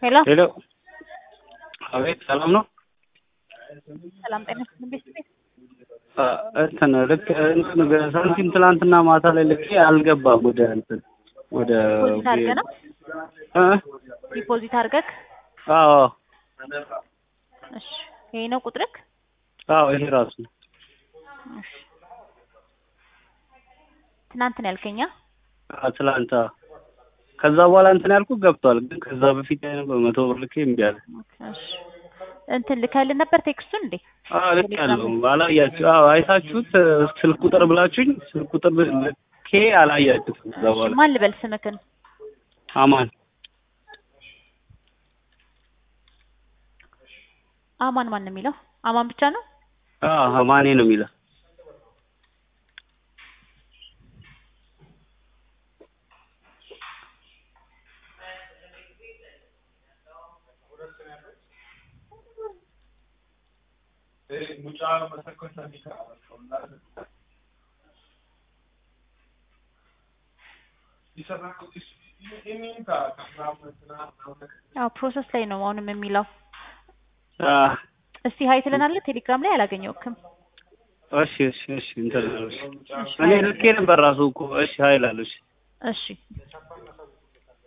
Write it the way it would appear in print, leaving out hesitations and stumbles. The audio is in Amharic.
ሄሎ ሄሎ አቤት፣ ሰላም ነው? ሰላም ጤና ይስጥልኝ። እንትን ልክ ሳንቲም ትናንትና ማታ ላይ ልክ አልገባም ወደ እንትን ወደ ዲፖዚት አድርገህ ነው? ዲፖዚት አድርገህ? አዎ። እሺ ይሄ ነው ቁጥርክ? አዎ ይሄ ራሱ ነው። እሺ ትናንት ነው ያልከኝ? ትናንት ከዛ በኋላ እንትን ያልኩት ገብቷል፣ ግን ከዛ በፊት ያለው 100 ብር ልኬ እምቢ አለ። እሺ እንትን ልከህልን ነበር ቴክስቱን እንዴ? ልክ ያለው አላያችሁ? አይታችሁት ስልክ ቁጥር ብላችሁኝ ስልክ ቁጥር ልኬ አላያችሁትም። ከዛ በኋላ ማን ልበል ስምክን? አማን አማን ማን ነው የሚለው? አማን ብቻ ነው? አማኔ ነው የሚለው። ፕሮሰስ ላይ ነው አሁንም የሚለው። እስቲ ሀይ ትለናለህ። ቴሌግራም ላይ አላገኘውክም። እሺ እንትን እኔ ልኬ ነበር ራሱ እኮ። እሺ ሀይ እላለሁ። እሺ